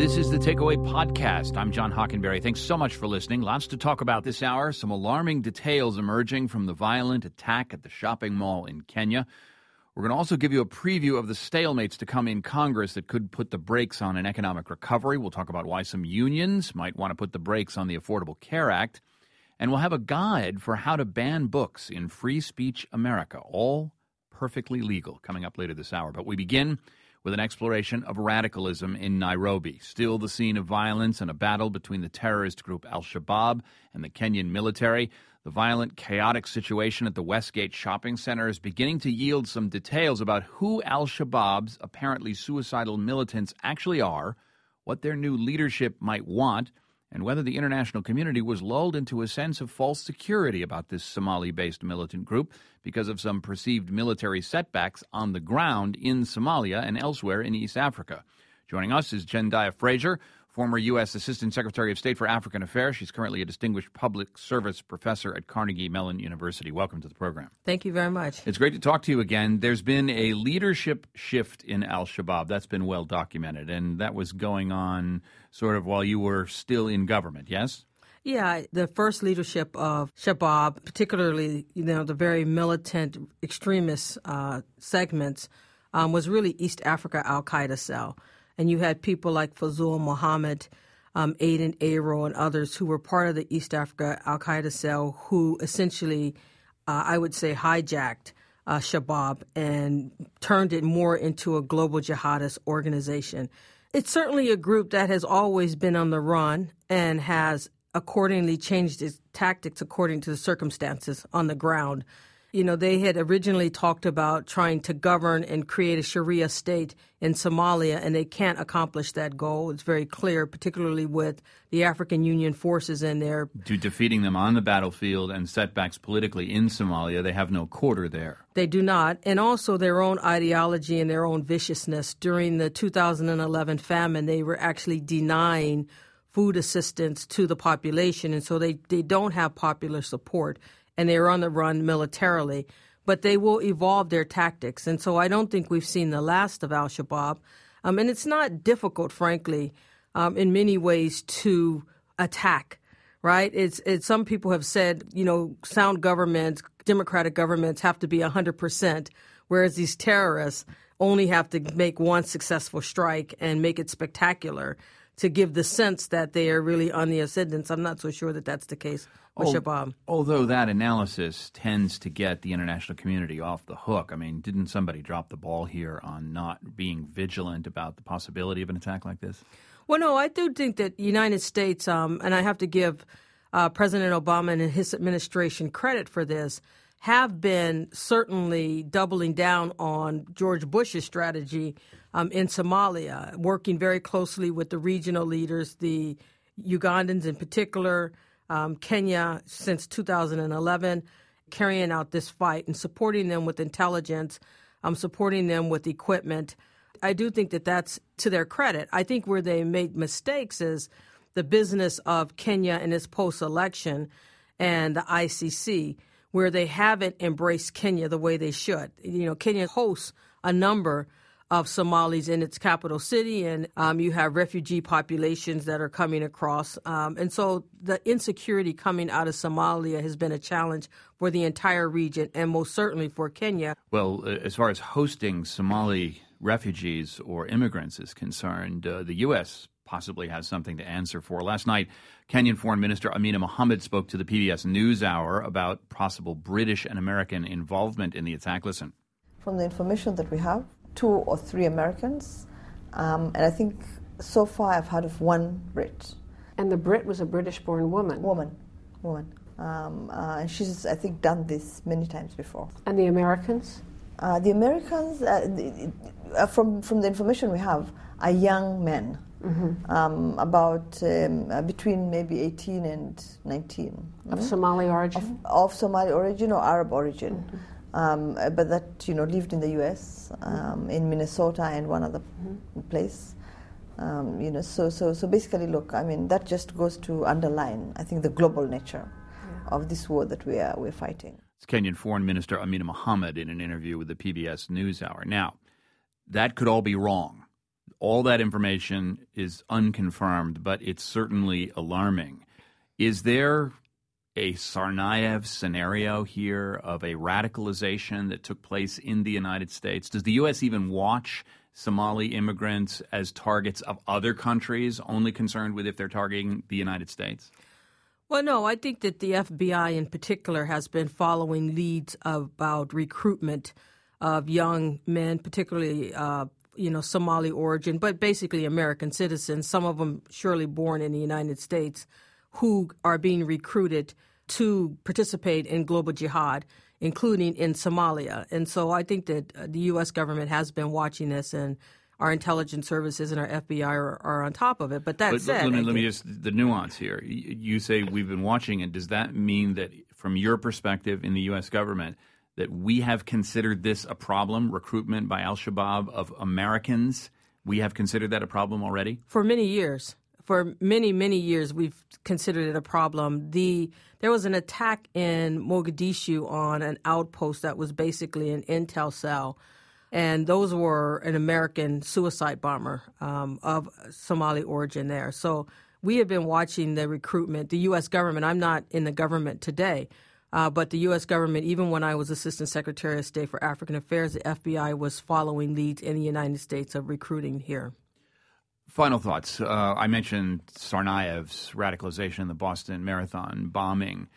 This is the Takeaway Podcast. I'm John Hockenberry. Thanks so much for listening. Lots to talk about this hour. Some alarming details emerging from the violent attack at the shopping mall in Kenya. We're going to also give you a preview of the stalemates to come in Congress that could put the brakes on an economic recovery. We'll talk about why some unions might want to put the brakes on the Affordable Care Act. And we'll have a guide for how to ban books in free speech America, all perfectly legal, coming up later this hour. But we begin with an exploration of radicalism in Nairobi, still the scene of violence and a battle between the terrorist group Al-Shabaab and the Kenyan military. The violent, chaotic situation at the Westgate shopping center is beginning to yield some details about who Al-Shabaab's apparently suicidal militants actually are, what their new leadership might want, and whether the international community was lulled into a sense of false security about this Somali-based militant group because of some perceived military setbacks on the ground in Somalia and elsewhere in East Africa. Joining us is Jendaya Fraser, former U.S. Assistant Secretary of State for African Affairs. She's currently a distinguished public service professor at Carnegie Mellon University. Welcome to the program. Thank you very much. It's great to talk to you again. There's been a leadership shift in Al-Shabaab. That's been well documented, and that was going on sort of while you were still in government, yes? Yeah, the first leadership of Shabaab, particularly, the very militant extremist segments, was really East Africa Al-Qaeda cell. And you had people like Fazul Muhammad, Aden Aro, and others who were part of the East Africa Al-Qaeda cell who essentially, I would say, hijacked Shabaab and turned it more into a global jihadist organization. It's certainly a group that has always been on the run and has accordingly changed its tactics according to the circumstances on the ground. They had originally talked about trying to govern and create a Sharia state in Somalia, and they can't accomplish that goal. It's very clear, particularly with the African Union forces in there. To defeating them on the battlefield and setbacks politically in Somalia, they have no quarter there. They do not. And also their own ideology and their own viciousness. During the 2011 famine, they were actually denying food assistance to the population, and so they don't have popular support. And they're on the run militarily, but they will evolve their tactics. And so I don't think we've seen the last of Al-Shabaab. And it's not difficult, frankly, in many ways to attack, right? It's some people have said, sound governments, democratic governments have to be 100%, whereas these terrorists only have to make one successful strike and make it spectacular to give the sense that they are really on the ascendance. I'm not so sure that that's the case with Shabaab. Although that analysis tends to get the international community off the hook. I mean, didn't somebody drop the ball here on not being vigilant about the possibility of an attack like this? Well, no, I do think that the United States, and I have to give President Obama and his administration credit for this, have been certainly doubling down on George Bush's strategy in Somalia, working very closely with the regional leaders, the Ugandans in particular, Kenya since 2011, carrying out this fight and supporting them with intelligence, supporting them with equipment. I do think that that's to their credit. I think where they made mistakes is the business of Kenya and its post-election and the ICC, where they haven't embraced Kenya the way they should. Kenya hosts a number of Somalis in its capital city, and you have refugee populations that are coming across. And so the insecurity coming out of Somalia has been a challenge for the entire region and most certainly for Kenya. Well, as far as hosting Somali refugees or immigrants is concerned, the U.S. possibly has something to answer for. Last night, Kenyan Foreign Minister Amina Mohammed spoke to the PBS NewsHour about possible British and American involvement in the attack. Listen. From the information that we have, 2 or 3 Americans, and I think so far I've heard of 1 Brit. And the Brit was a British-born woman? Woman. And she's, I think, done this many times before. And the Americans? The Americans, from the information we have, are young men. Mm-hmm. About between maybe 18 and 19. Of Somali origin? Of Somali origin or Arab origin. Mm-hmm. But that, lived in the U.S., in Minnesota and one other place. So basically, look, I mean, that just goes to underline, I think, the global nature of this war that we're fighting. It's Kenyan Foreign Minister Amina Mohammed in an interview with the PBS NewsHour. Now, that could all be wrong. all that information is unconfirmed, but it's certainly alarming. Is there a Tsarnaev scenario here of a radicalization that took place in the United States? Does the U.S. even watch Somali immigrants as targets of other countries, only concerned with if they're targeting the United States? Well, no, I think that the FBI in particular has been following leads about recruitment of young men, particularly, Somali origin, but basically American citizens, some of them surely born in the United States, who are being recruited to participate in global jihad, including in Somalia. And so I think that the U.S. government has been watching this, and our intelligence services and our FBI are on top of it. But that said, let me just, the nuance here. You say we've been watching it. Does that mean that from your perspective in the U.S. government that we have considered this a problem, recruitment by al-Shabaab of Americans? We have considered that a problem already? For many years. For many, many years, we've considered it a problem. There was an attack in Mogadishu on an outpost that was basically an intel cell, and those were an American suicide bomber of Somali origin there. So we have been watching the recruitment. The U.S. government, I'm not in the government today, but the U.S. government, even when I was Assistant Secretary of State for African Affairs, the FBI was following leads in the United States of recruiting here. Final thoughts. I mentioned Tsarnaev's radicalization in the Boston Marathon bombing.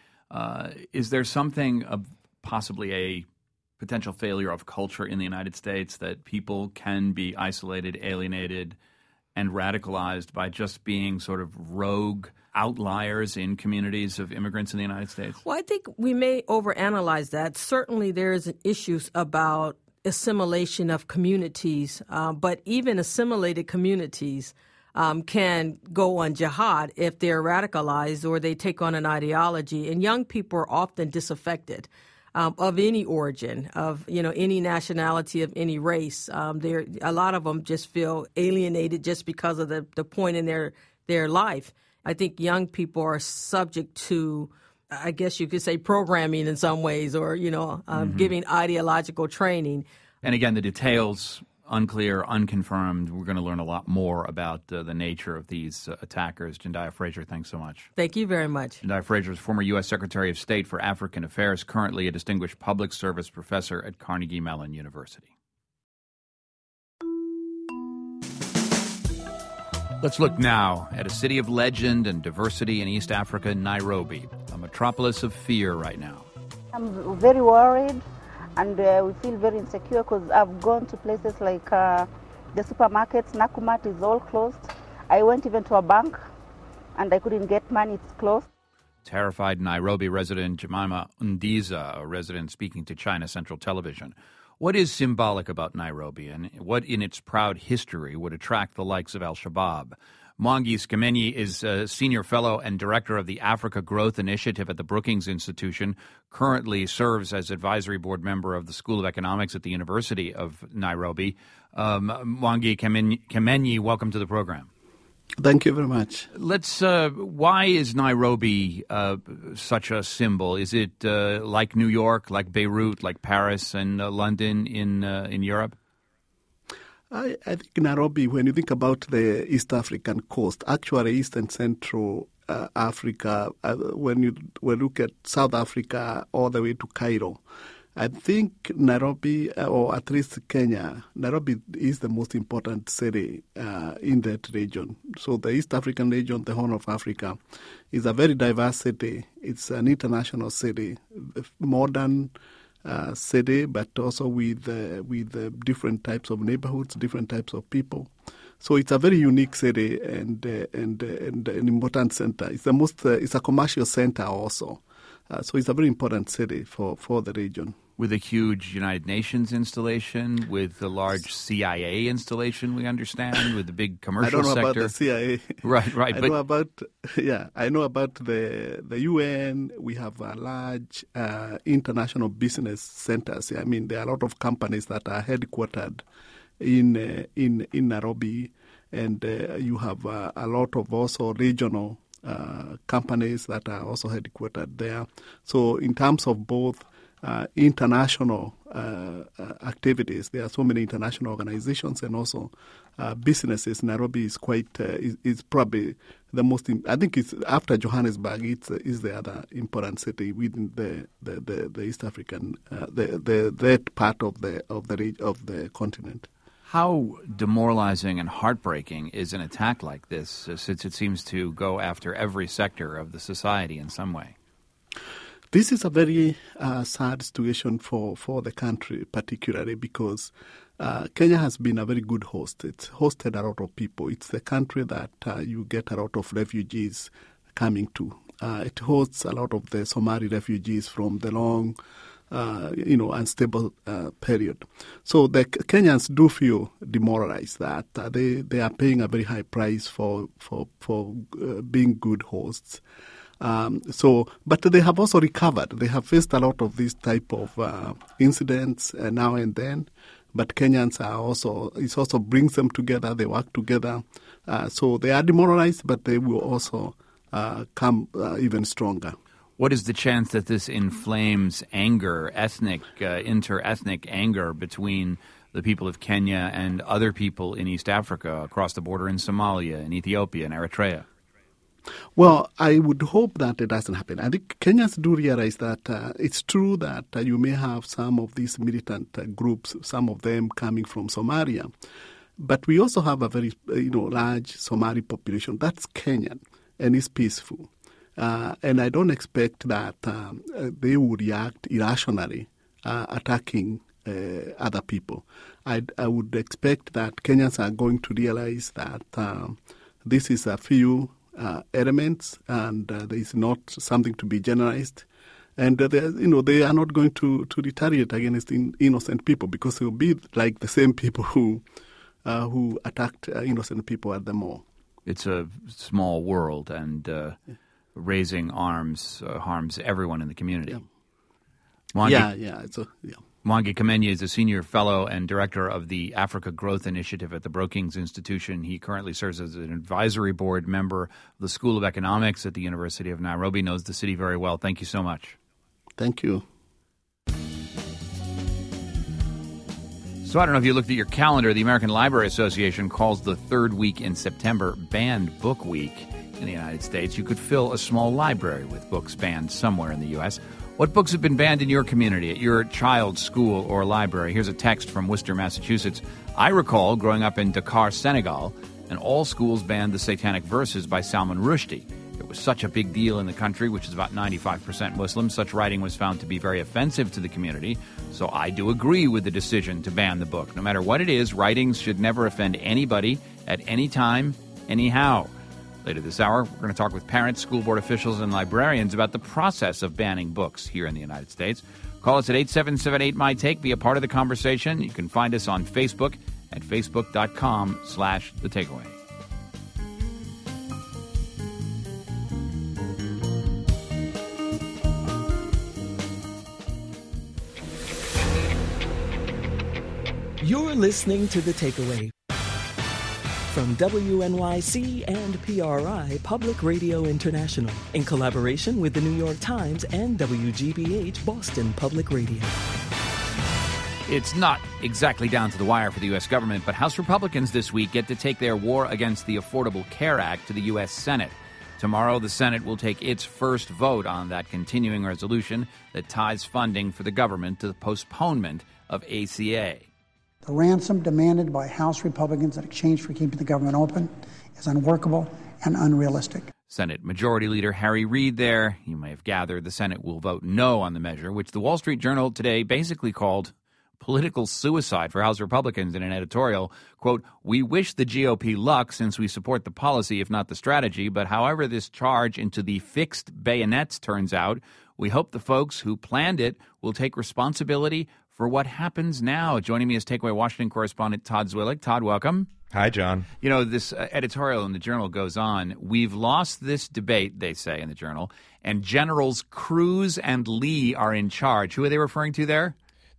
Is there something of possibly a potential failure of culture in the United States that people can be isolated, alienated, and radicalized by just being sort of rogue outliers in communities of immigrants in the United States? Well, I think we may overanalyze that. Certainly there is issues about assimilation of communities, but even assimilated communities can go on jihad if they're radicalized or they take on an ideology. And young people are often disaffected of any origin, of any nationality, of any race. A lot of them just feel alienated just because of the point in their life. I think young people are subject to, I guess you could say, programming in some ways, or giving ideological training. And again, the details unclear, unconfirmed. We're going to learn a lot more about the nature of these attackers. Jendaya Fraser, thanks so much. Thank you very much. Jendaya Fraser is former U.S. Secretary of State for African Affairs, currently a distinguished public service professor at Carnegie Mellon University. Let's look now at a city of legend and diversity in East Africa, Nairobi, a metropolis of fear right now. I'm very worried, and we feel very insecure because I've gone to places like the supermarkets. Nakumatt is all closed. I went even to a bank, and I couldn't get money. It's closed. Terrified Nairobi resident Jemima Undiza, a resident speaking to China Central Television. What is symbolic about Nairobi, and what in its proud history would attract the likes of al-Shabaab? Mwangi Skamenyi is a senior fellow and director of the Africa Growth Initiative at the Brookings Institution, currently serves as advisory board member of the School of Economics at the University of Nairobi. Mwangi Skamenyi, welcome to the program. Thank you very much. Why is Nairobi such a symbol? Is it like New York, like Beirut, like Paris and London in Europe? I think Nairobi, when you think about the East African coast, actually East and Central Africa, when you look at South Africa all the way to Cairo, I think Nairobi, or at least Kenya, Nairobi is the most important city in that region. So the East African region, the Horn of Africa, is a very diverse city. It's an international city, modern city, but also with different types of neighborhoods, different types of people. So it's a very unique city and an important center. It's a commercial center also. So it's a very important city for the region. With a huge United Nations installation, with a large CIA installation, we understand, with the big commercial sector. I don't know about the CIA. Right. I know about the UN. We have a large international business centers. I mean, there are a lot of companies that are headquartered in Nairobi, and you have a lot of also regional companies that are also headquartered there. So in terms of both international activities. There are so many international organizations and also businesses. Nairobi is is probably the most. I think it's after Johannesburg. It's the other important city within the East African that part of the continent. How demoralizing and heartbreaking is an attack like this, since it seems to go after every sector of the society in some way? This is a very sad situation for the country, particularly because Kenya has been a very good host. It's hosted a lot of people. It's the country that you get a lot of refugees coming to. It hosts a lot of the Somali refugees from the long, unstable period. So the Kenyans do feel demoralized that they are paying a very high price for being good hosts. But they have also recovered. They have faced a lot of these type of incidents now and then. But Kenyans it also brings them together. They work together. So they are demoralized, but they will also come even stronger. What is the chance that this inflames anger, inter-ethnic anger between the people of Kenya and other people in East Africa, across the border in Somalia, in Ethiopia, and Eritrea? Well, I would hope that it doesn't happen. I think Kenyans do realize that it's true that you may have some of these militant groups, some of them coming from Somalia, but we also have a very large Somali population that's Kenyan and is peaceful. And I don't expect that they would react irrationally, attacking other people. I would expect that Kenyans are going to realize that this is a few elements, and there is not something to be generalized, and they are not going to retaliate against innocent people, because they will be like the same people who attacked innocent people at the mall. It's a small world, and raising arms harms everyone in the community. Yeah. Mwangi Kamenya is a senior fellow and director of the Africa Growth Initiative at the Brookings Institution. He currently serves as an advisory board member of the School of Economics at the University of Nairobi, knows the city very well. Thank you so much. Thank you. So I don't know if you looked at your calendar. The American Library Association calls the third week in September Banned Book Week in the United States. You could fill a small library with books banned somewhere in the U.S. What books have been banned in your community, at your child's school or library? Here's a text from Worcester, Massachusetts. I recall growing up in Dakar, Senegal, and all schools banned the Satanic Verses by Salman Rushdie. It was such a big deal in the country, which is about 95% Muslim. Such writing was found to be very offensive to the community. So I do agree with the decision to ban the book. No matter what it is, writings should never offend anybody at any time, anyhow. Later this hour, we're going to talk with parents, school board officials, and librarians about the process of banning books here in the United States. Call us at 877-8-MY-TAKE. Be a part of the conversation. You can find us on Facebook at facebook.com/thetakeaway. You're listening to The Takeaway from WNYC and PRI Public Radio International, in collaboration with the New York Times and WGBH Boston Public Radio. It's not exactly down to the wire for the U.S. government, but House Republicans this week get to take their war against the Affordable Care Act to the U.S. Senate. Tomorrow, the Senate will take its first vote on that continuing resolution that ties funding for the government to the postponement of ACA. The ransom demanded by House Republicans in exchange for keeping the government open is unworkable and unrealistic. Senate Majority Leader Harry Reid there. You may have gathered the Senate will vote no on the measure, which the Wall Street Journal today basically called political suicide for House Republicans in an editorial. Quote, "We wish the GOP luck since we support the policy, if not the strategy, but however this charge into the fixed bayonets turns out, we hope the folks who planned it will take responsibility for what happens now." Joining me is Takeaway Washington correspondent Todd Zwillig. Todd, welcome. Hi, John. You know, this editorial in the Journal goes on. We've lost this debate, they say in the Journal, and Generals Cruz and Lee are in charge. Who are they referring to there?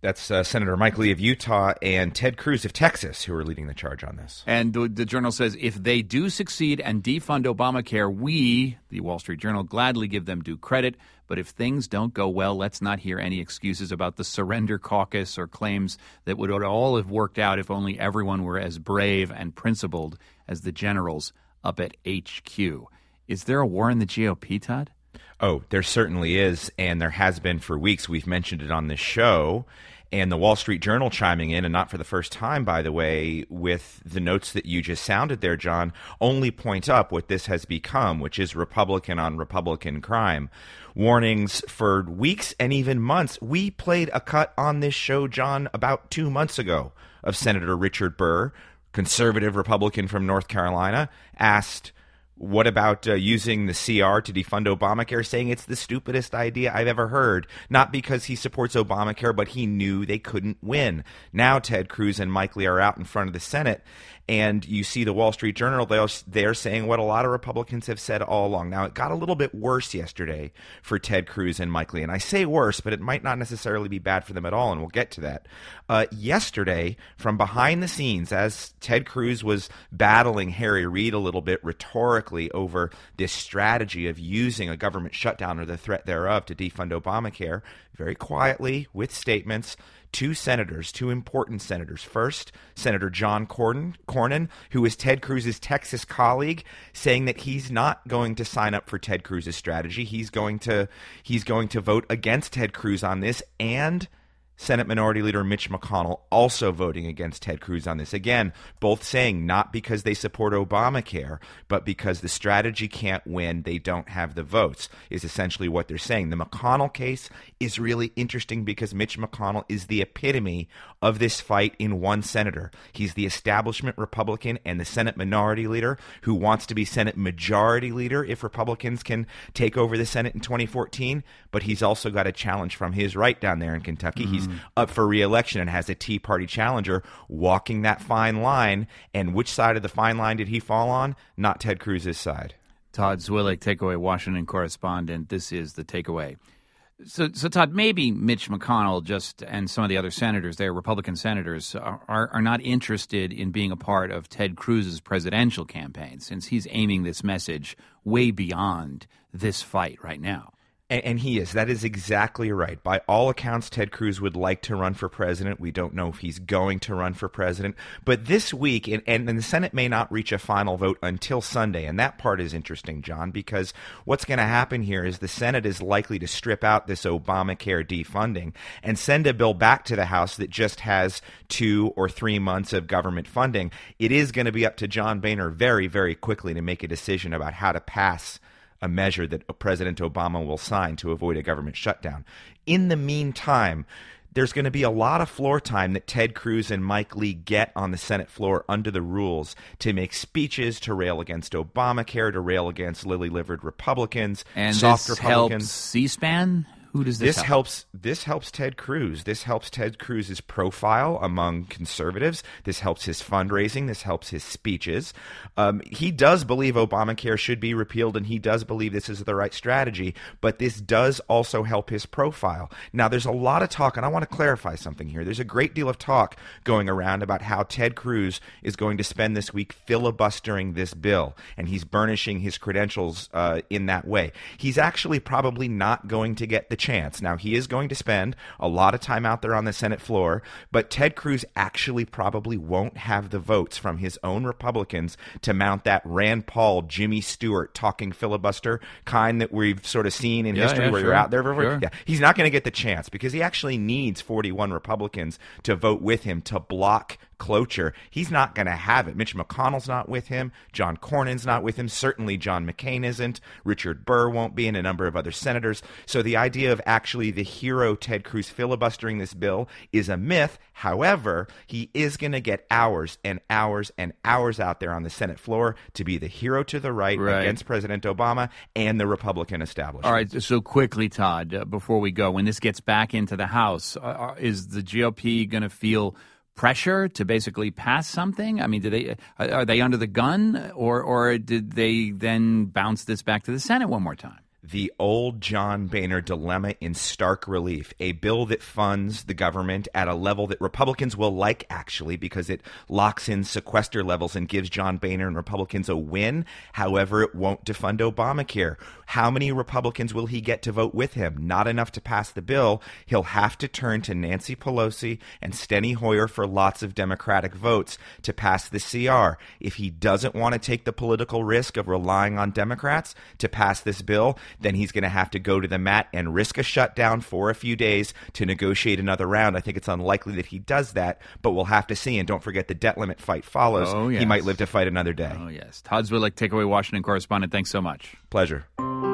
That's Senator Mike Lee of Utah and Ted Cruz of Texas who are leading the charge on this. And the Journal says if they do succeed and defund Obamacare, we, the Wall Street Journal, gladly give them due credit. But if things don't go well, let's not hear any excuses about the surrender caucus or claims that would all have worked out if only everyone were as brave and principled as the generals up at HQ. Is there a war in the GOP, Todd? Oh, there certainly is, and there has been for weeks. We've mentioned it on this show. And the Wall Street Journal chiming in, and not for the first time, by the way, with the notes that you just sounded there, John, only point up what this has become, which is Republican on Republican crime. Warnings for weeks and even months. We played a cut on this show, John, about 2 months ago of Senator Richard Burr, conservative Republican from North Carolina, asked, what about using the CR to defund Obamacare, saying it's the stupidest idea I've ever heard, not because he supports Obamacare, but he knew they couldn't win. Now Ted Cruz and Mike Lee are out in front of the Senate, and you see the Wall Street Journal, they're saying what a lot of Republicans have said all along. Now, it got a little bit worse yesterday for Ted Cruz and Mike Lee, and I say worse, but it might not necessarily be bad for them at all, and we'll get to that. Yesterday, from behind the scenes, as Ted Cruz was battling Harry Reid a little bit rhetorically over this strategy of using a government shutdown or the threat thereof to defund Obamacare, very quietly, with statements, two important senators. First, Senator John Cornyn, who is Ted Cruz's Texas colleague, saying that he's not going to sign up for Ted Cruz's strategy. He's going to vote against Ted Cruz on this, and Senate Minority Leader Mitch McConnell also voting against Ted Cruz on this. Again, both saying not because they support Obamacare, but because the strategy can't win, they don't have the votes, is essentially what they're saying. The McConnell case is really interesting because Mitch McConnell is the epitome of this fight in one senator. He's the establishment Republican and the Senate Minority Leader who wants to be Senate Majority Leader if Republicans can take over the Senate in 2014, but he's also got a challenge from his right down there in Kentucky. He's up for re-election and has a Tea Party challenger walking that fine line. And which side of the fine line did he fall on? Not Ted Cruz's side. Todd Zwillig, Takeaway Washington correspondent. This is the Takeaway. So Todd, maybe Mitch McConnell and some of the other senators there, Republican senators, are not interested in being a part of Ted Cruz's presidential campaign, since he's aiming this message way beyond this fight right now. And he is. That is exactly right. By all accounts, Ted Cruz would like to run for president. We don't know if he's going to run for president. But this week, and the Senate may not reach a final vote until Sunday. And that part is interesting, John, because what's going to happen here is the Senate is likely to strip out this Obamacare defunding and send a bill back to the House that just has 2 or 3 months of government funding. It is going to be up to John Boehner very, very quickly to make a decision about how to pass a measure that President Obama will sign to avoid a government shutdown. In the meantime, there's going to be a lot of floor time that Ted Cruz and Mike Lee get on the Senate floor under the rules to make speeches, to rail against Obamacare, to rail against lily-livered Republicans, and soft this Republicans. Helps C-SPAN? Who does this help? This helps Ted Cruz. This helps Ted Cruz's profile among conservatives. This helps his fundraising. This helps his speeches. He does believe Obamacare should be repealed, and he does believe this is the right strategy, but this does also help his profile. Now, there's a lot of talk, and I want to clarify something here. There's a great deal of talk going around about how Ted Cruz is going to spend this week filibustering this bill, and he's burnishing his credentials in that way. He's actually probably not going to get the chance. Now, he is going to spend a lot of time out there on the Senate floor, but Ted Cruz actually probably won't have the votes from his own Republicans to mount that Rand Paul, Jimmy Stewart talking filibuster kind that we've sort of seen in history where you're out there. Sure. Yeah, he's not going to get the chance because he actually needs 41 Republicans to vote with him to block cloture. He's not going to have it. Mitch McConnell's not with him. John Cornyn's not with him. Certainly John McCain isn't. Richard Burr won't be, and a number of other senators. So the idea of actually the hero Ted Cruz filibustering this bill is a myth. However, he is going to get hours and hours and hours out there on the Senate floor to be the hero to the right against President Obama and the Republican establishment. All right, so quickly, Todd, before we go, when this gets back into the House, is the GOP going to feel pressure to basically pass something? I mean, are they under the gun, or did they then bounce this back to the Senate one more time? the old John Boehner dilemma in stark relief. A bill that funds the government at a level that Republicans will like, actually, because it locks in sequester levels and gives John Boehner and Republicans a win. However, it won't defund Obamacare. How many Republicans will he get to vote with him? Not enough to pass the bill. He'll have to turn to Nancy Pelosi and Steny Hoyer for lots of Democratic votes to pass the CR. If he doesn't want to take the political risk of relying on Democrats to pass this bill, then he's going to have to go to the mat and risk a shutdown for a few days to negotiate another round. I think it's unlikely that he does that, but we'll have to see. And don't forget the debt limit fight follows. Oh, yes. He might live to fight another day. Oh, yes. Todd Zwillich, Takeaway Washington correspondent, thanks so much. Pleasure.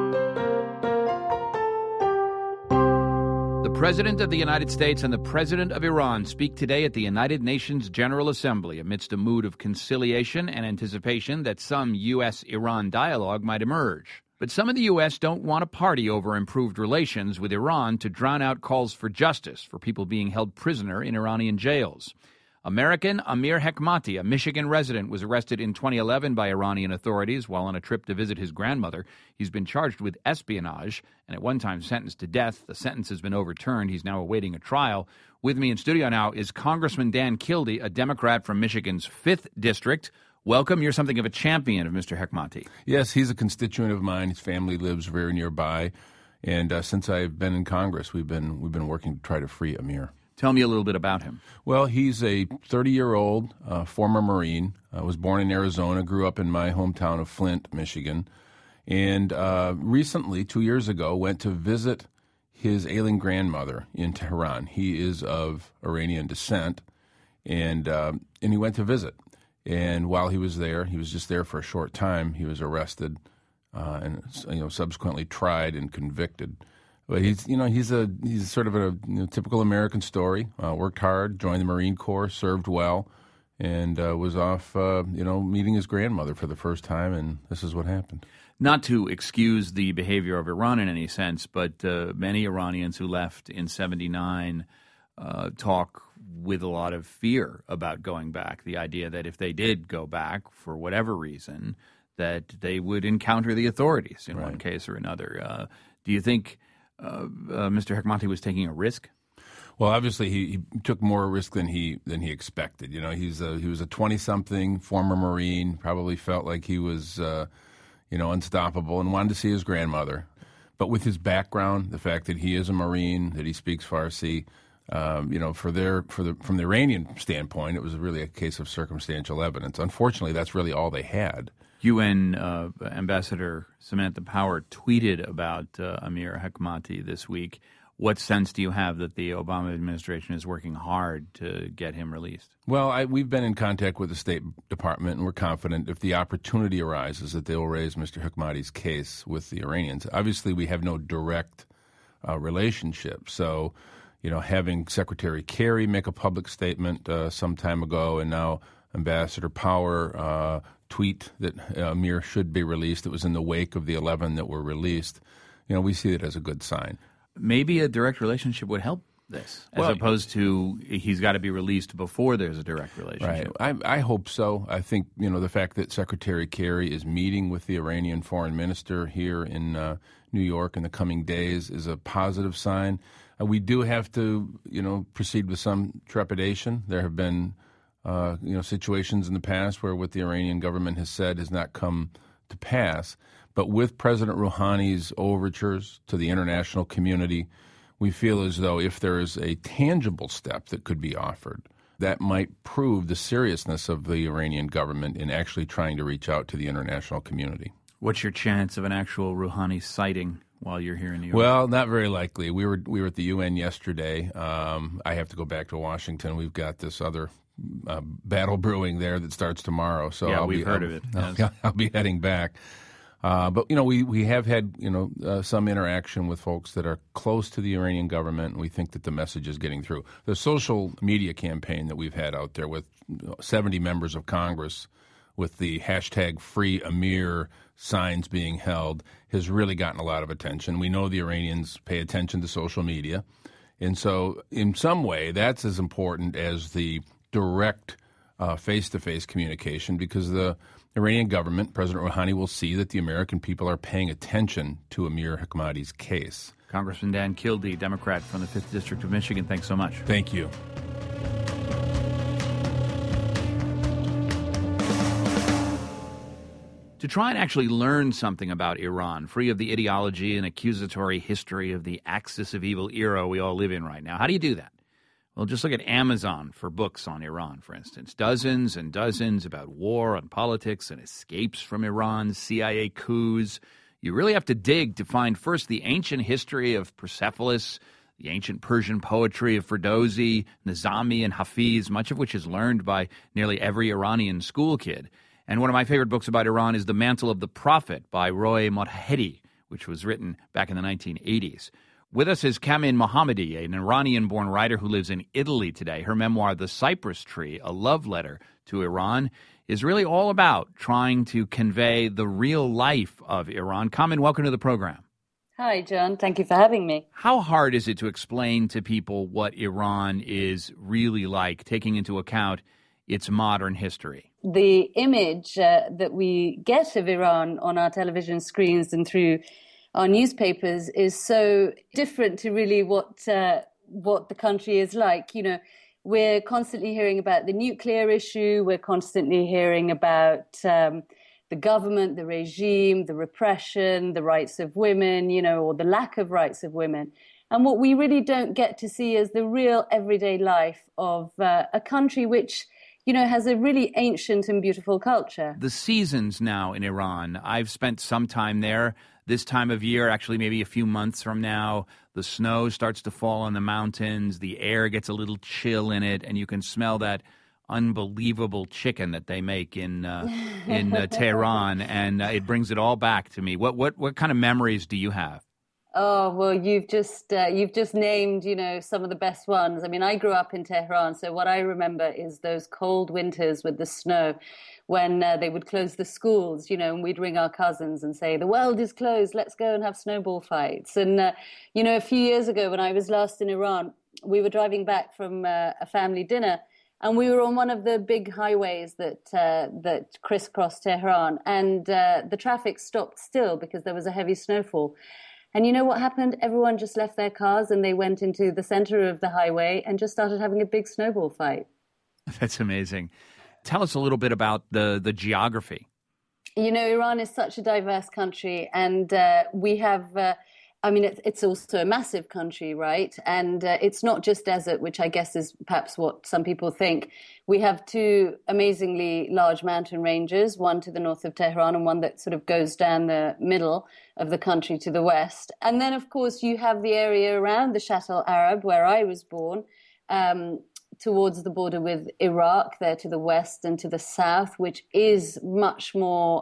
The President of the United States and the President of Iran speak today at the United Nations General Assembly amidst a mood of conciliation and anticipation that some U.S.-Iran dialogue might emerge. But some in the U.S. don't want to party over improved relations with Iran to drown out calls for justice for people being held prisoner in Iranian jails. American Amir Hekmati, a Michigan resident, was arrested in 2011 by Iranian authorities while on a trip to visit his grandmother. He's been charged with espionage and at one time sentenced to death. The sentence has been overturned. He's now awaiting a trial. With me in studio now is Congressman Dan Kildee, a Democrat from Michigan's 5th District. Welcome. You're something of a champion of Mr. Hekmati. Yes, he's a constituent of mine. His family lives very nearby. And since I've been in Congress, we've been working to try to free Amir. Tell me a little bit about him. Well, he's a 30-year-old former Marine, was born in Arizona, grew up in my hometown of Flint, Michigan, and recently, 2 years ago, went to visit his ailing grandmother in Tehran. He is of Iranian descent, and he went to visit. And while he was there, he was just there for a short time, he was arrested and subsequently tried and convicted. But he's sort of a typical American story. Worked hard, joined the Marine Corps, served well, and was off, meeting his grandmother for the first time, and this is what happened. Not to excuse the behavior of Iran in any sense, but many Iranians who left in '79 talk with a lot of fear about going back. The idea that if they did go back for whatever reason, that they would encounter the authorities in one case or another. Do you think Mr. Hekmati was taking a risk? Well, obviously he took more risk than he expected. He was a 20-something former Marine. Probably felt like he was unstoppable and wanted to see his grandmother. But with his background, the fact that he is a Marine, that he speaks Farsi, from the Iranian standpoint, it was really a case of circumstantial evidence. Unfortunately, that's really all they had. UN Ambassador Samantha Power tweeted about Amir Hekmati this week. What sense do you have that the Obama administration is working hard to get him released? Well, we've been in contact with the State Department, and we're confident if the opportunity arises that they will raise Mr. Hekmati's case with the Iranians. Obviously, we have no direct relationship. So, having Secretary Kerry make a public statement some time ago, and now Ambassador Power tweet that Amir should be released. It was in the wake of the 11 that were released. We see it as a good sign. Maybe a direct relationship would help this, as opposed to he's got to be released before there's a direct relationship. Right. I hope so. I think, the fact that Secretary Kerry is meeting with the Iranian foreign minister here in New York in the coming days is a positive sign. We do have to, proceed with some trepidation. There have been situations in the past where what the Iranian government has said has not come to pass. But with President Rouhani's overtures to the international community, we feel as though if there is a tangible step that could be offered, that might prove the seriousness of the Iranian government in actually trying to reach out to the international community. What's your chance of an actual Rouhani sighting while you're here in New York? Well, not very likely. We were at the UN yesterday. I have to go back to Washington. We've got this other battle brewing there that starts tomorrow. So we've heard of it. I'll be heading back. But we have had some interaction with folks that are close to the Iranian government, and we think that the message is getting through. The social media campaign that we've had out there with 70 members of Congress with the hashtag Free Amir signs being held has really gotten a lot of attention. We know the Iranians pay attention to social media, and so in some way that's as important as the direct face-to-face communication, because the Iranian government, President Rouhani, will see that the American people are paying attention to Amir Hekmati's case. Congressman Dan Kildee, Democrat from the 5th District of Michigan, thanks so much. Thank you. To try and actually learn something about Iran, free of the ideology and accusatory history of the axis of evil era we all live in right now, how do you do that? Well, just look at Amazon for books on Iran, for instance. Dozens and dozens about war and politics and escapes from Iran, CIA coups. You really have to dig to find first the ancient history of Persepolis, the ancient Persian poetry of Ferdowsi, Nizami, and Hafiz, much of which is learned by nearly every Iranian school kid. And one of my favorite books about Iran is The Mantle of the Prophet by Roy Motahedi, which was written back in the 1980s. With us is Kamin Mohammadi, an Iranian-born writer who lives in Italy today. Her memoir, The Cypress Tree, a love letter to Iran, is really all about trying to convey the real life of Iran. Kamin, welcome to the program. Hi, John. Thank you for having me. How hard is it to explain to people what Iran is really like, taking into account its modern history? The image that we get of Iran on our television screens and through our newspapers is so different to really what the country is like. You know, we're constantly hearing about the nuclear issue. We're constantly hearing about the government, the regime, the repression, the rights of women, you know, or the lack of rights of women. And what we really don't get to see is the real everyday life of a country which, you know, has a really ancient and beautiful culture. The seasons now in Iran, I've spent some time there. This time of year, actually maybe a few months from now, the snow starts to fall on the mountains, the air gets a little chill in it, and you can smell that unbelievable chicken that they make in Tehran, and it brings it all back to me. What kind of memories do you have? Oh, well, you've just named, you know, some of the best ones. I mean, I grew up in Tehran, so what I remember is those cold winters with the snow when they would close the schools, you know, and we'd ring our cousins and say, the world is closed, let's go and have snowball fights. And, you know, a few years ago when I was last in Iran, we were driving back from a family dinner, and we were on one of the big highways that crisscross Tehran, and the traffic stopped still because there was a heavy snowfall. And you know what happened? Everyone just left their cars and they went into the center of the highway and just started having a big snowball fight. That's amazing. Tell us a little bit about the geography. You know, Iran is such a diverse country, and we have... I mean, it's also a massive country, right? And it's not just desert, which I guess is perhaps what some people think. We have two amazingly large mountain ranges, one to the north of Tehran and one that sort of goes down the middle of the country to the west. And then, of course, you have the area around the Shatt al-Arab, where I was born, towards the border with Iraq, there to the west and to the south, which is much more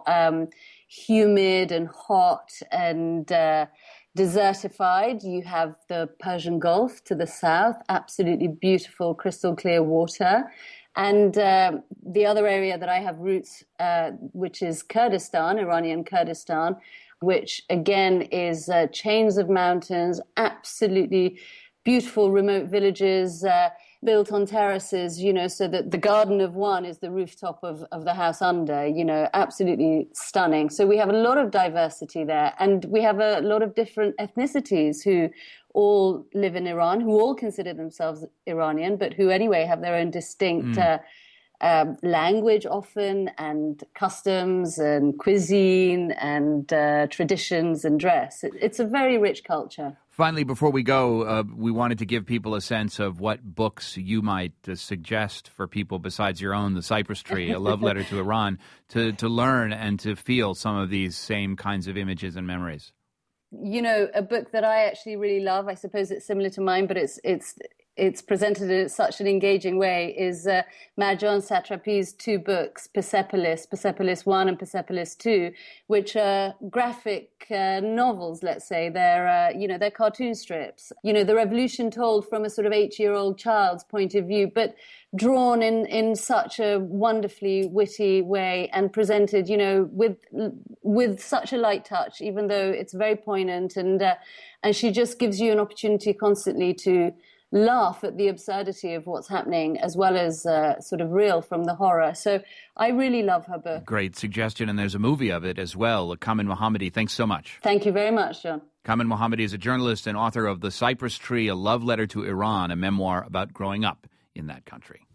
humid and hot and desertified. You have the Persian Gulf to the south, absolutely beautiful, crystal clear water. And the other area that I have roots, which is Kurdistan, Iranian Kurdistan, which again is chains of mountains, absolutely beautiful remote villages built on terraces, you know, so that the garden of one is the rooftop of the house under, you know, absolutely stunning. So we have a lot of diversity there, and we have a lot of different ethnicities who all live in Iran, who all consider themselves Iranian, but who anyway have their own distinct language often, and customs and cuisine and traditions and dress. It's a very rich culture. Finally, before we go, we wanted to give people a sense of what books you might suggest for people besides your own, The Cypress Tree, A Love Letter to Iran, to learn and to feel some of these same kinds of images and memories. You know, a book that I actually really love, I suppose it's similar to mine, but it's presented in such an engaging way, is Marjan Satrapi's two books, Persepolis 1 and Persepolis 2, which are graphic novels, let's say. They're cartoon strips. You know, the revolution told from a sort of 8-year-old child's point of view, but drawn in such a wonderfully witty way and presented, you know, with such a light touch, even though it's very poignant. And she just gives you an opportunity constantly to laugh at the absurdity of what's happening as well as sort of reel from the horror. So I really love her book. Great suggestion, and there's a movie of it as well. Kamen Mohammadi, thanks so much. Thank you very much, John. Kamen Mohammadi is a journalist and author of The Cypress Tree, A Love Letter to Iran, a memoir about growing up in that country.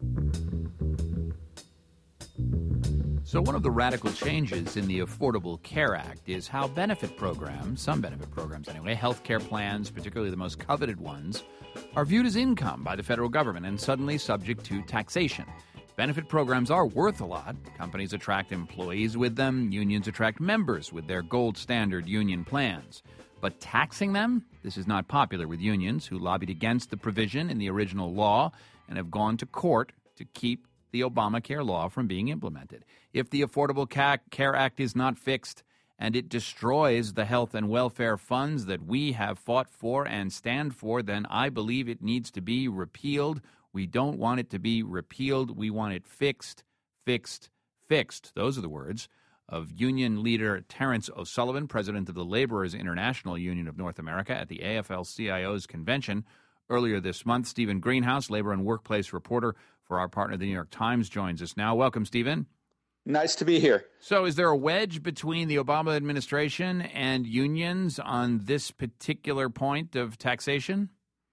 So one of the radical changes in the Affordable Care Act is how benefit programs, some benefit programs anyway, health care plans, particularly the most coveted ones, are viewed as income by the federal government and suddenly subject to taxation. Benefit programs are worth a lot. Companies attract employees with them. Unions attract members with their gold standard union plans. But taxing them? This is not popular with unions, who lobbied against the provision in the original law and have gone to court to keep the Obamacare law from being implemented. If the Affordable Care Act is not fixed and it destroys the health and welfare funds that we have fought for and stand for, then I believe it needs to be repealed. We don't want it to be repealed. We want it fixed, fixed, fixed. Those are the words of union leader Terrence O'Sullivan, president of the Laborers International Union of North America, at the AFL-CIO's convention earlier this month. Stephen Greenhouse, labor and workplace reporter for our partner, the New York Times, joins us now. Welcome, Stephen. Nice to be here. So is there a wedge between the Obama administration and unions on this particular point of taxation?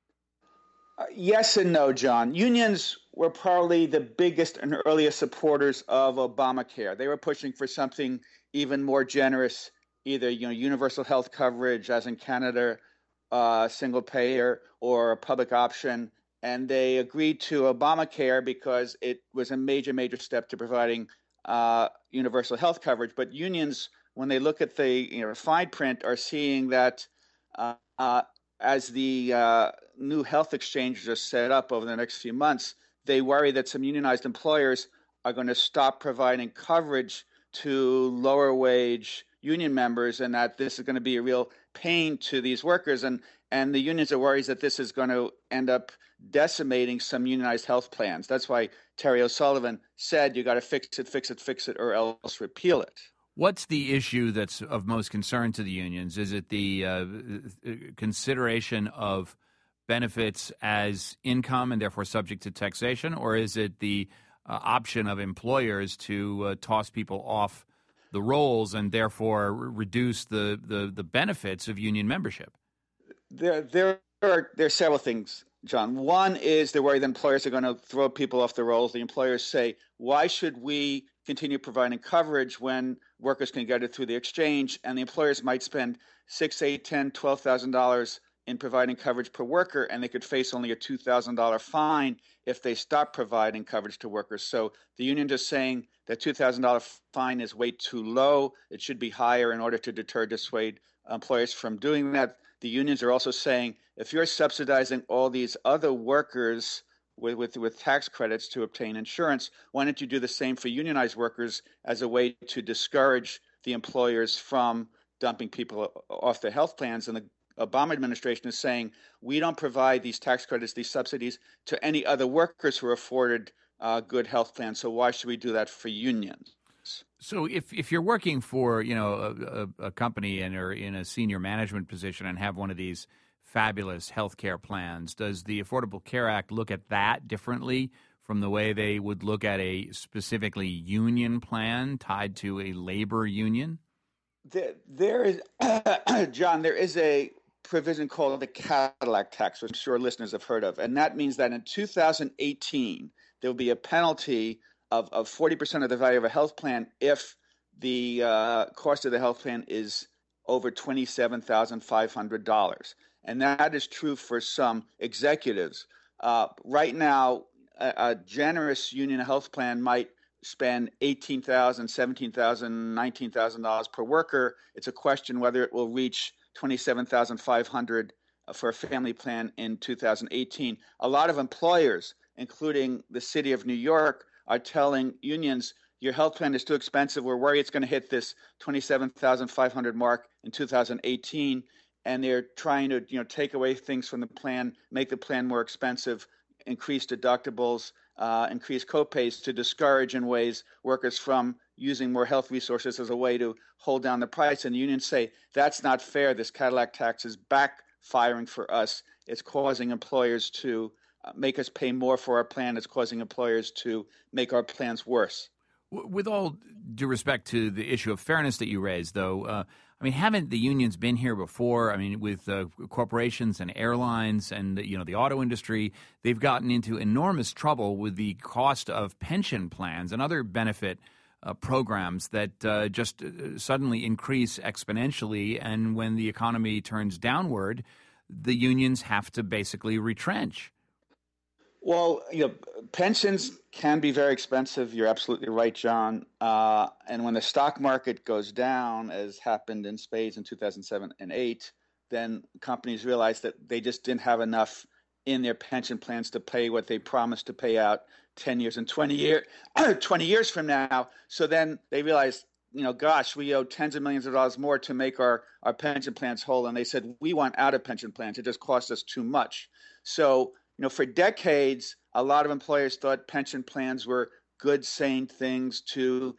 Yes and no, John. Unions were probably the biggest and earliest supporters of Obamacare. They were pushing for something even more generous, either universal health coverage, as in Canada, single payer, or a public option. And they agreed to Obamacare because it was a major, major step to providing universal health coverage. But unions, when they look at the fine print, are seeing that as the new health exchanges are set up over the next few months, they worry that some unionized employers are going to stop providing coverage to lower wage union members, and that this is going to be a real pain to these workers. And the unions are worried that this is going to end up decimating some unionized health plans. That's why Terry O'Sullivan said you got to fix it, or else repeal it. What's the issue that's of most concern to the unions? Is it the consideration of benefits as income and therefore subject to taxation, or is it the option of employers to toss people off the rolls and therefore reduce the benefits of union membership? There are several things, John. One is the worry that employers are going to throw people off the rolls. The employers say, why should we continue providing coverage when workers can get it through the exchange? And the employers might spend $6,000, $8,000, $10,000, $12,000 in providing coverage per worker, and they could face only a $2,000 fine if they stop providing coverage to workers. So the union is saying that $2,000 fine is way too low. It should be higher in order to dissuade employers from doing that. The unions are also saying, if you're subsidizing all these other workers with tax credits to obtain insurance, why don't you do the same for unionized workers as a way to discourage the employers from dumping people off their health plans? And the Obama administration is saying, we don't provide these tax credits, these subsidies, to any other workers who are afforded good health plans. So why should we do that for unions? So if you're working for a company and are in a senior management position and have one of these fabulous health care plans, does the Affordable Care Act look at that differently from the way they would look at a specifically union plan tied to a labor union? There is, John, there is a provision called the Cadillac tax, which I'm sure listeners have heard of. And that means that in 2018, there will be a penalty of 40% of the value of a health plan if the cost of the health plan is over $27,500. And that is true for some executives. Right now, a generous union health plan might spend $18,000, $17,000, $19,000 per worker. It's a question whether it will reach $27,500 for a family plan in 2018. A lot of employers, including the city of New York, are telling unions, your health plan is too expensive. We're worried it's going to hit this $27,500 mark in 2018. And they're trying to, take away things from the plan, make the plan more expensive, increase deductibles, increase copays to discourage in ways workers from using more health resources as a way to hold down the price. And the unions say, that's not fair. This Cadillac tax is backfiring for us. It's causing employers to make us pay more for our plan. It's causing employers to make our plans worse. With all due respect to the issue of fairness that you raised, though, haven't the unions been here before? I mean, with corporations and airlines and, the auto industry, they've gotten into enormous trouble with the cost of pension plans and other benefit programs that just suddenly increase exponentially. And when the economy turns downward, the unions have to basically retrench. Well, pensions can be very expensive. You're absolutely right, John. And when the stock market goes down, as happened in spades in 2007 and 2008, then companies realize that they just didn't have enough in their pension plans to pay what they promised to pay out 10 years and 20 years from now. So then they realized, gosh, we owe tens of millions of dollars more to make our pension plans whole. And they said, we want out of pension plans. It just costs us too much. So for decades, a lot of employers thought pension plans were good, sane things to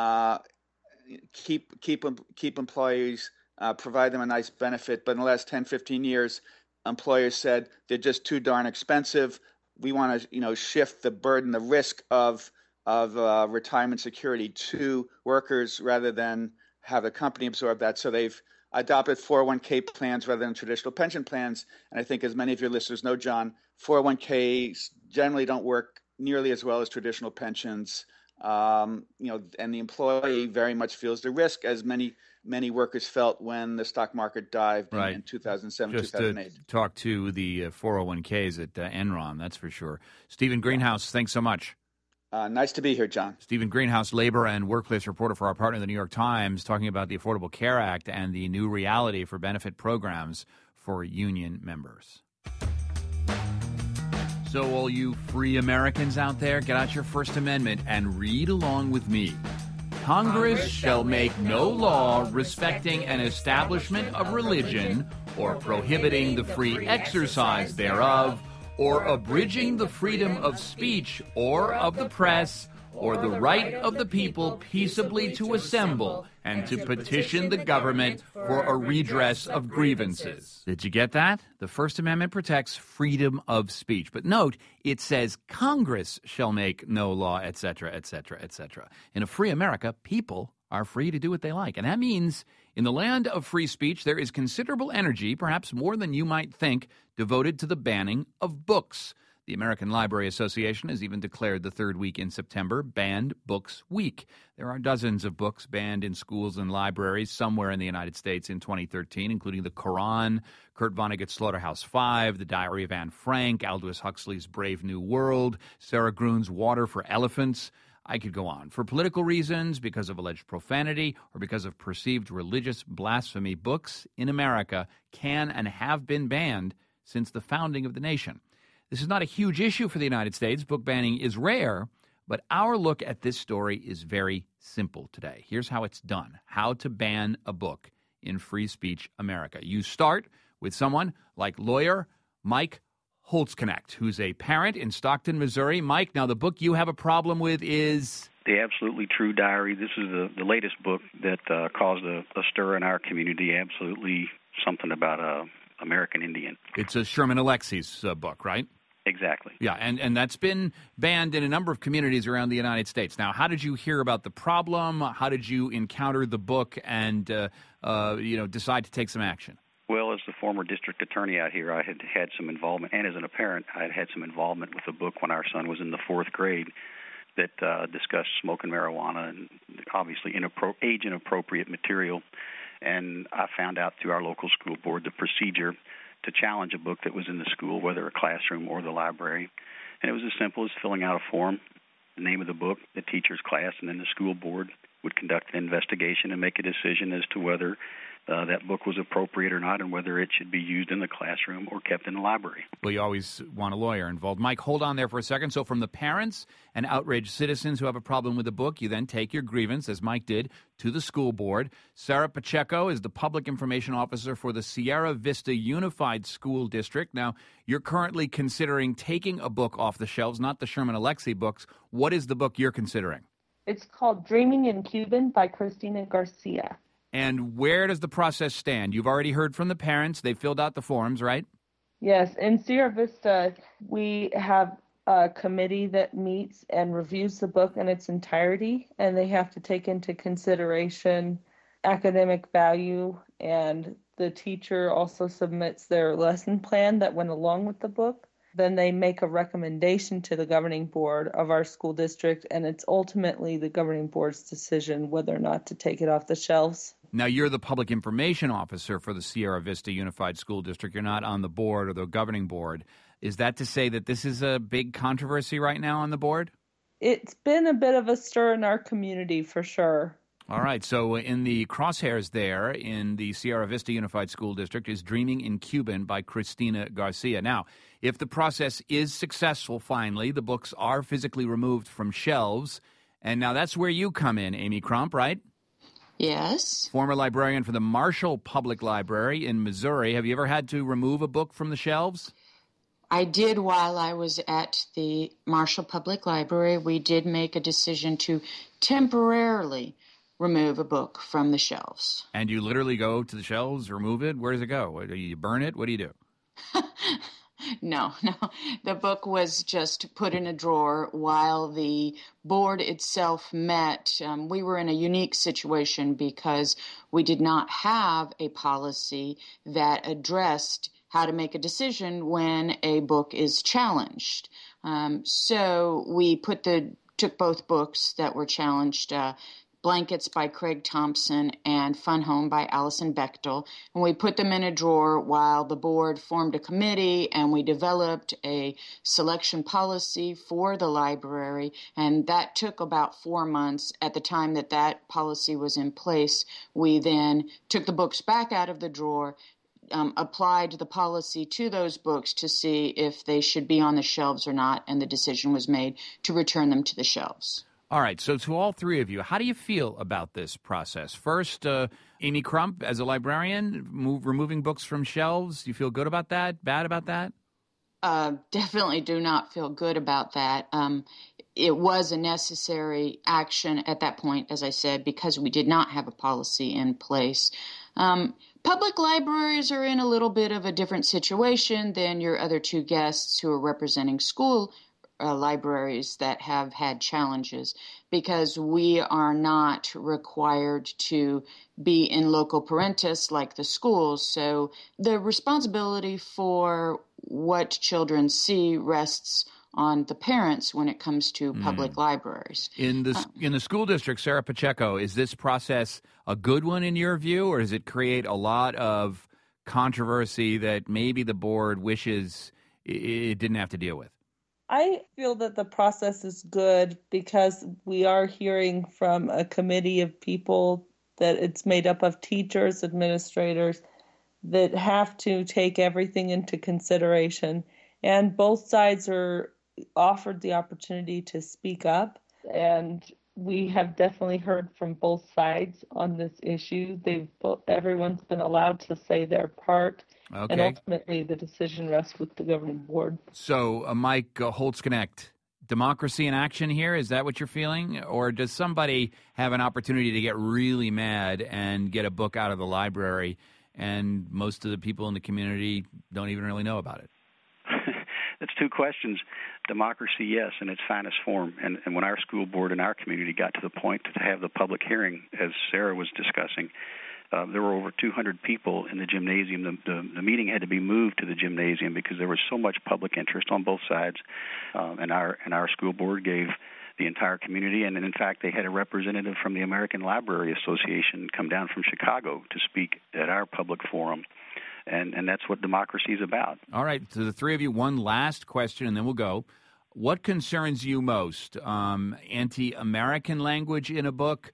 keep employees, provide them a nice benefit. But in the last 10, 15 years, employers said they're just too darn expensive. We want to, shift the burden, the risk of retirement security to workers rather than have the company absorb that. So they've adopted 401k plans rather than traditional pension plans. And I think, as many of your listeners know, John, 401ks generally don't work nearly as well as traditional pensions. And the employee very much feels the risk, as many workers felt when the stock market dived in 2007, Just 2008. To talk to the 401ks at Enron, that's for sure. Stephen Greenhouse, thanks so much. Nice to be here, John. Stephen Greenhouse, labor and workplace reporter for our partner, the New York Times, talking about the Affordable Care Act and the new reality for benefit programs for union members. So all you free Americans out there, get out your First Amendment and read along with me. Congress shall make no law respecting an establishment of religion or prohibiting the free exercise thereof, or abridging the freedom of speech or of the press, or the right of the people peaceably to assemble and to petition the government for a redress of grievances. Did you get that? The First Amendment protects freedom of speech. But note, it says Congress shall make no law, etc., etc., etc. In a free America, people are free to do what they like. And that means in the land of free speech, there is considerable energy, perhaps more than you might think, devoted to the banning of books. The American Library Association has even declared the third week in September Banned Books Week. There are dozens of books banned in schools and libraries somewhere in the United States in 2013, including the Quran, Kurt Vonnegut's Slaughterhouse-Five, The Diary of Anne Frank, Aldous Huxley's Brave New World, Sarah Grune's Water for Elephants. I could go on. For political reasons, because of alleged profanity, or because of perceived religious blasphemy, books in America can and have been banned since the founding of the nation. This is not a huge issue for the United States. Book banning is rare, but our look at this story is very simple today. Here's how it's done. How to ban a book in free speech America. You start with someone like lawyer Mike Holtzknecht, who's a parent in Stockton, Missouri. Mike, now the book you have a problem with is... The Absolutely True Diary. This is the latest book that caused a stir in our community. Absolutely something about American Indian. It's a Sherman Alexie's book, right? Exactly. Yeah, and that's been banned in a number of communities around the United States. Now, how did you hear about the problem? How did you encounter the book and decide to take some action? Well, as the former district attorney out here, I had some involvement, and as a parent, I had some involvement with a book when our son was in the fourth grade that discussed smoking marijuana and obviously age-inappropriate material. And I found out through our local school board the procedure to challenge a book that was in the school, whether a classroom or the library. And it was as simple as filling out a form, the name of the book, the teacher's class, and then the school board would conduct an investigation and make a decision as to whether that book was appropriate or not and whether it should be used in the classroom or kept in the library. Well, you always want a lawyer involved. Mike, hold on there for a second. So from the parents and outraged citizens who have a problem with the book, you then take your grievance, as Mike did, to the school board. Sarah Pacheco is the public information officer for the Sierra Vista Unified School District. Now, you're currently considering taking a book off the shelves, not the Sherman Alexie books. What is the book you're considering? It's called Dreaming in Cuban by Christina Garcia. And where does the process stand? You've already heard from the parents. They filled out the forms, right? Yes, in Sierra Vista, we have a committee that meets and reviews the book in its entirety, and they have to take into consideration academic value, and the teacher also submits their lesson plan that went along with the book. Then they make a recommendation to the governing board of our school district, and it's ultimately the governing board's decision whether or not to take it off the shelves. Now, you're the public information officer for the Sierra Vista Unified School District. You're not on the board or the governing board. Is that to say that this is a big controversy right now on the board? It's been a bit of a stir in our community, for sure. All right. So in the crosshairs there in the Sierra Vista Unified School District is Dreaming in Cuban by Cristina Garcia. Now, if the process is successful, finally, the books are physically removed from shelves. And now that's where you come in, Amy Crump, right? Yes. Former librarian for the Marshall Public Library in Missouri. Have you ever had to remove a book from the shelves? I did while I was at the Marshall Public Library. We did make a decision to temporarily remove a book from the shelves. And you literally go to the shelves, remove it? Where does it go? Do you burn it? What do you do? No. The book was just put in a drawer while the board itself met. We were in a unique situation because we did not have a policy that addressed how to make a decision when a book is challenged. So we took both books that were challenged, Blankets by Craig Thompson and Fun Home by Alison Bechtel, and we put them in a drawer while the board formed a committee and we developed a selection policy for the library, and that took about 4 months. At the time that policy was in place, we then took the books back out of the drawer, applied the policy to those books to see if they should be on the shelves or not, and the decision was made to return them to the shelves. All right, so to all three of you, how do you feel about this process? First, Amy Crump, as a librarian, removing books from shelves, do you feel good about that, bad about that? Definitely do not feel good about that. It was a necessary action at that point, as I said, because we did not have a policy in place. Public libraries are in a little bit of a different situation than your other two guests who are representing school libraries that have had challenges, because we are not required to be in loco parentis like the schools. So the responsibility for what children see rests on the parents when it comes to public libraries. In the school district, Sarah Pacheco, is this process a good one in your view, or does it create a lot of controversy that maybe the board wishes it didn't have to deal with? I feel that the process is good because we are hearing from a committee of people that it's made up of teachers, administrators, that have to take everything into consideration. And both sides are offered the opportunity to speak up. And we have definitely heard from both sides on this issue. Everyone's been allowed to say their part. Okay. And ultimately, the decision rests with the governing board. So, Mike Holtzknecht, democracy in action here, is that what you're feeling? Or does somebody have an opportunity to get really mad and get a book out of the library, and most of the people in the community don't even really know about it? That's two questions. Democracy, yes, in its finest form. And when our school board and our community got to the point to have the public hearing, as Sarah was discussing, there were over 200 people in the gymnasium. The meeting had to be moved to the gymnasium because there was so much public interest on both sides. And our school board gave the entire community, and in fact, they had a representative from the American Library Association come down from Chicago to speak at our public forum. And that's what democracy is about. All right, to the three of you, one last question, and then we'll go. What concerns you most? Anti-American language in a book?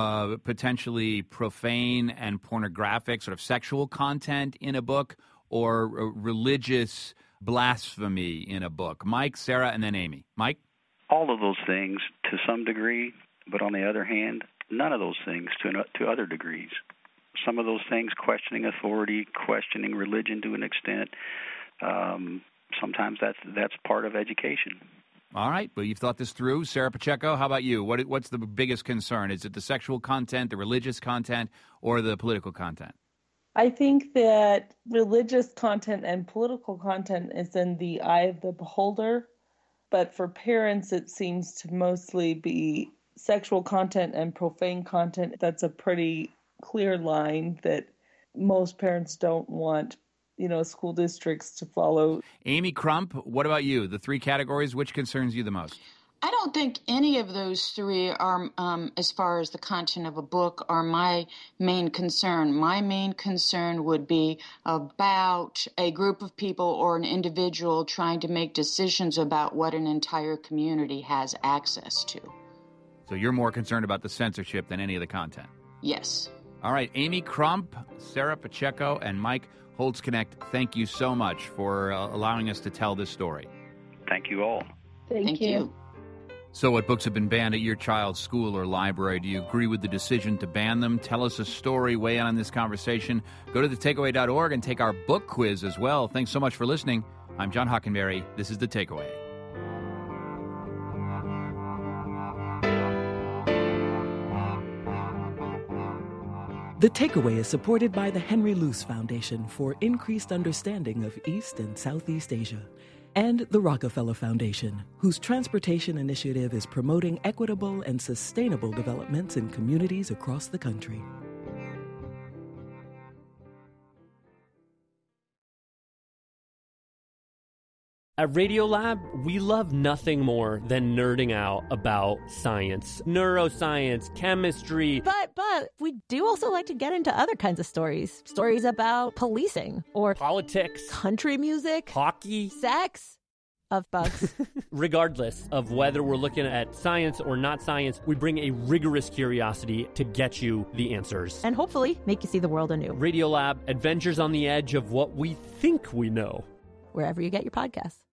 Potentially profane and pornographic, sort of sexual content in a book, or religious blasphemy in a book? Mike, Sarah, and then Amy. Mike? All of those things to some degree, but on the other hand, none of those things to other degrees. Some of those things, questioning authority, questioning religion to an extent, sometimes that's part of education. All right. Well, you've thought this through. Sarah Pacheco, how about you? What's the biggest concern? Is it the sexual content, the religious content, or the political content? I think that religious content and political content is in the eye of the beholder, but for parents it seems to mostly be sexual content and profane content. That's a pretty clear line that most parents don't want, school districts to follow. Amy Crump, what about you? The three categories, which concerns you the most? I don't think any of those three are, as far as the content of a book, are my main concern. My main concern would be about a group of people or an individual trying to make decisions about what an entire community has access to. So you're more concerned about the censorship than any of the content? Yes. All right, Amy Crump, Sarah Pacheco, and Mike Holtzknecht, thank you so much for allowing us to tell this story. Thank you all. Thank you. So what books have been banned at your child's school or library? Do you agree with the decision to ban them? Tell us a story, weigh in on this conversation. Go to thetakeaway.org and take our book quiz as well. Thanks so much for listening. I'm John Hockenberry. This is The Takeaway. The Takeaway is supported by the Henry Luce Foundation for increased understanding of East and Southeast Asia, and the Rockefeller Foundation, whose transportation initiative is promoting equitable and sustainable developments in communities across the country. At Radiolab, we love nothing more than nerding out about science, neuroscience, chemistry. But we do also like to get into other kinds of stories. Stories about policing or politics, country music, hockey, sex, of bugs. Regardless of whether we're looking at science or not science, we bring a rigorous curiosity to get you the answers. And hopefully make you see the world anew. Radiolab, adventures on the edge of what we think we know. Wherever you get your podcasts.